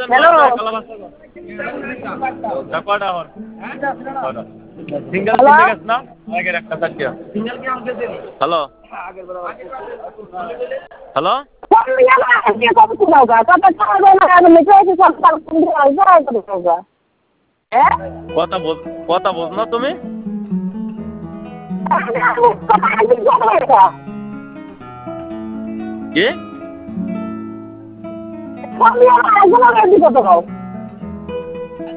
hello single hello কিনে গেছ না আগের একটা চারটিয়া হ্যালো হ্যালো কথা বল কথা বল না তুমি কি